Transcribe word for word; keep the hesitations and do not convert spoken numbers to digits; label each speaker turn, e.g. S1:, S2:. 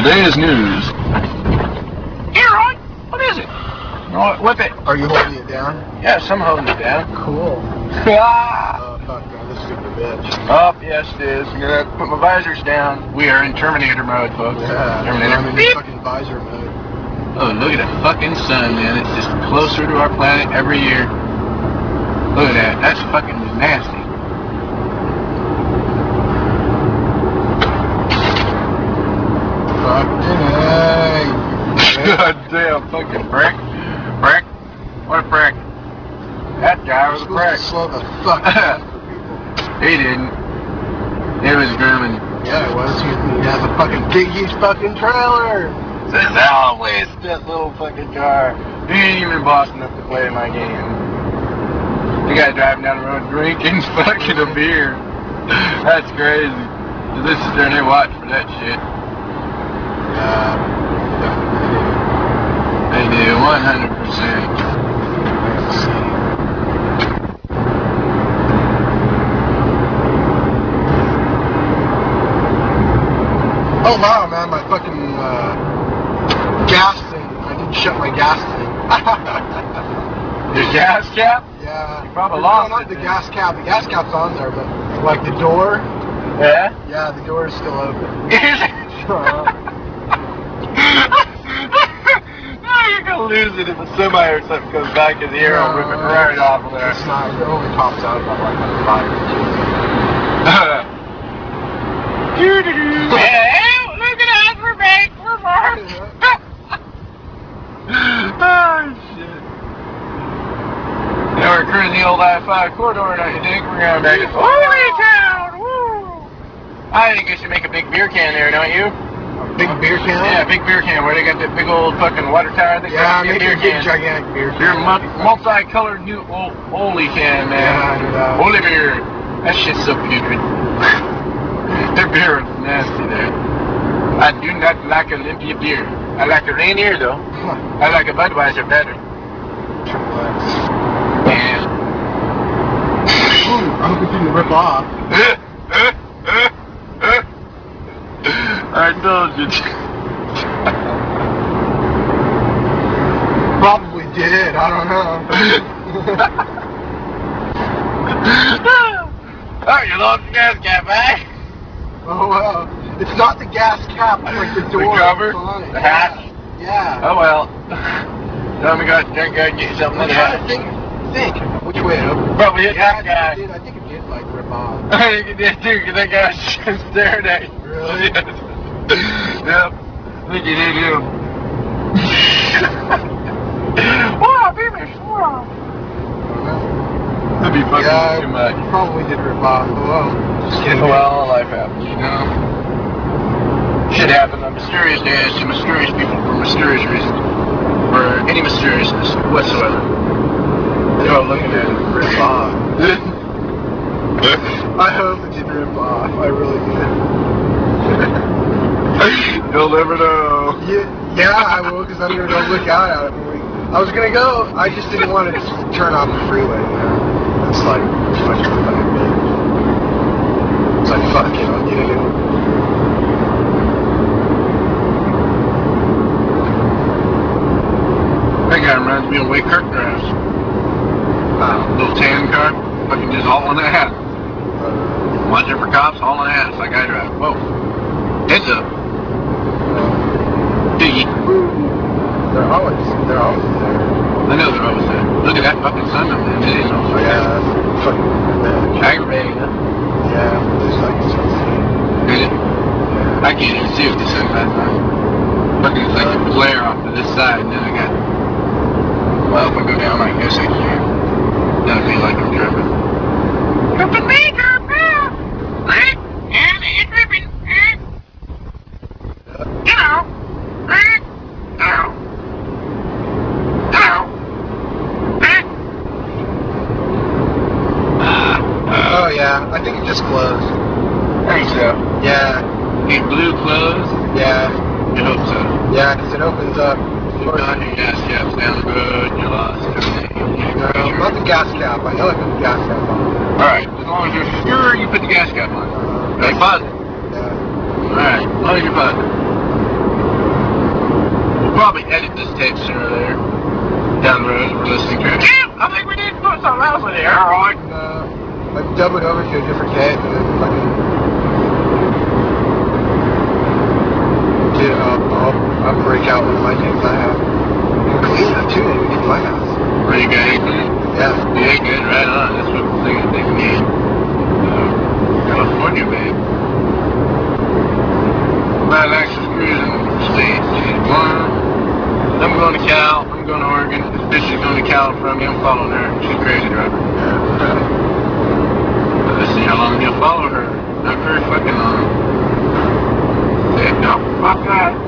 S1: Today's news. Here, Roy. What is it? Roy, whip it.
S2: Are you holding it down?
S1: Yes, I'm holding it down.
S2: Cool.
S1: Ah!
S2: Oh, fuck, man. This is a bitch.
S1: Oh, yes, it is. I'm gonna put my visors down. We are in Terminator mode, folks.
S2: Yeah,
S1: Terminator.
S2: I'm in
S1: Beep.
S2: fucking visor mode.
S1: Oh, look at that fucking sun, man. It's just closer to our planet every year. Look at that. That's fucking nasty.
S2: Fucking hey.
S1: God damn, fucking prick. Prick. What a prick. That guy was a prick.
S2: Slow the fuck down for people.
S1: He didn't. It was grooming.
S2: Yeah, it was. He, he has a fucking big, huge fucking trailer.
S1: Says always that little fucking car. He ain't even boss enough to play my game. The guy driving down the road drinking fucking a beer. That's crazy. This is there and they watch for that shit.
S2: Yeah,
S1: They do, one hundred percent.
S2: Oh wow, man, my fucking uh, gas thing. I didn't shut my gas thing.
S1: Your gas cap?
S2: Yeah.
S1: You probably
S2: no,
S1: lost
S2: not
S1: it
S2: the
S1: then.
S2: gas cap. The gas cap's on there, but like the door.
S1: Yeah?
S2: Yeah, the door is still open.
S1: Is it? Oh, you're gonna lose it if a semi or something goes back in the air and rip it right off of there.
S2: It's not. It only pops out about like five inches.
S1: Yeah, look at us, we're back, we're back. Oh, shit. Now we're cruising the old I five corridor, don't you think? We're going back to Holy Town, woo! I think we should make a big beer can there, don't you?
S2: A big beer can?
S1: Yeah, big beer can, where they got that big old fucking water tower. I think
S2: Yeah,
S1: that's a
S2: make
S1: beer
S2: a big
S1: can.
S2: gigantic beer can.
S1: Beer mu multicolored new old Oli can, man.
S2: Yeah, I know that.
S1: Oli beer. That shit's so putrid. Their beer is nasty there. I do not like Olympia beer. I like a Rainier though. I like a Budweiser better. Yeah.
S2: Ooh, I hope it didn't rip off.
S1: I told you.
S2: Probably did. I don't know.
S1: Oh, you lost the gas cap, eh?
S2: Oh well. It's not the gas cap. It's like the door.
S1: The cover?
S2: On it.
S1: The hatch?
S2: Yeah.
S1: Oh well. Tell me, go go and get you something
S2: I'm
S1: in the
S2: trying
S1: hatch.
S2: to think. Think. Which way it opened?
S1: Probably hit
S2: Yeah,
S1: that
S2: I think
S1: guy.
S2: it did. I think it did like rip off.
S1: I think it did too, because that guy was just staring at you.
S2: Really?
S1: Yes. Yep. I think you did him. Wow, baby, wow. That'd be fucking
S2: Yeah,
S1: too much.
S2: it probably did rip off. Oh, well. Just kidding.
S1: Well, life happens, you know. Shit happens on mysterious days to mysterious people for mysterious reasons. For any mysteriousness whatsoever. You're all looking at it.
S2: Rip off. I hope it did rip off. I really did.
S1: You'll never know.
S2: Yeah, yeah, I will, because I'm going to go look out at it. When we, I was going to go, I just didn't want to turn off the freeway, you know. It's like, fuck it, fuck it, bitch. It's like, fuck it, I'll get it in.
S1: That guy reminds me of the way Kirk drives. Uh, little tan car. Fucking just hauling ass. Watching for cops, hauling ass like I drive. Whoa. Heads up. Diggy.
S2: They're always, they're always there.
S1: I know they're always there. Look at that fucking sun up there. It is almost like
S2: Yeah, that's fucking bitch.
S1: aggravating, huh?
S2: Yeah, it's like, it's like,
S1: Is it? I can't even see if the sun's that high. Fucking it's like a glare off to this side, and then I got. Well, if I go down, I guess I can. Doesn't feel like I'm tripping. Tripping me, tripping! Right? Yeah, you're tripping. You know. Hello. Hello.
S2: oh yeah, I think it just closed.
S1: I think so.
S2: Yeah,
S1: These blue clothes?
S2: yeah,
S1: You hope so.
S2: yeah, because it opens up.
S1: You got your gas caps down the road, you lost everything.
S2: No, not the gas cap. I know I put the gas cap on.
S1: Alright, as long as you're sure you put the gas cap on.
S2: Uh,
S1: Are you positive?
S2: yeah.
S1: Alright, as long as you're positive. probably edit this tape sooner or later. Down the road, we're listening to it. Damn, I think we need to put something else in here. Alright.
S2: Uh, I've dubbed it over to a different tape and then fucking. Dude, I'll, I'll, I'll break out one of my tapes I have. And clean it too when we get to my house.
S1: Are you good?
S2: Yeah.
S1: Yeah, good, right on. That's what the thing I think we need. Uh, California, babe. My Lexus cruising states. She's one. I'm going to Cal. I'm going to Oregon. This bitch is going to Cal from me. I'm following her. She's crazy driver.
S2: Yeah.
S1: But let's see how long you'll follow her. Not very fucking long. Yeah, no, fuck that.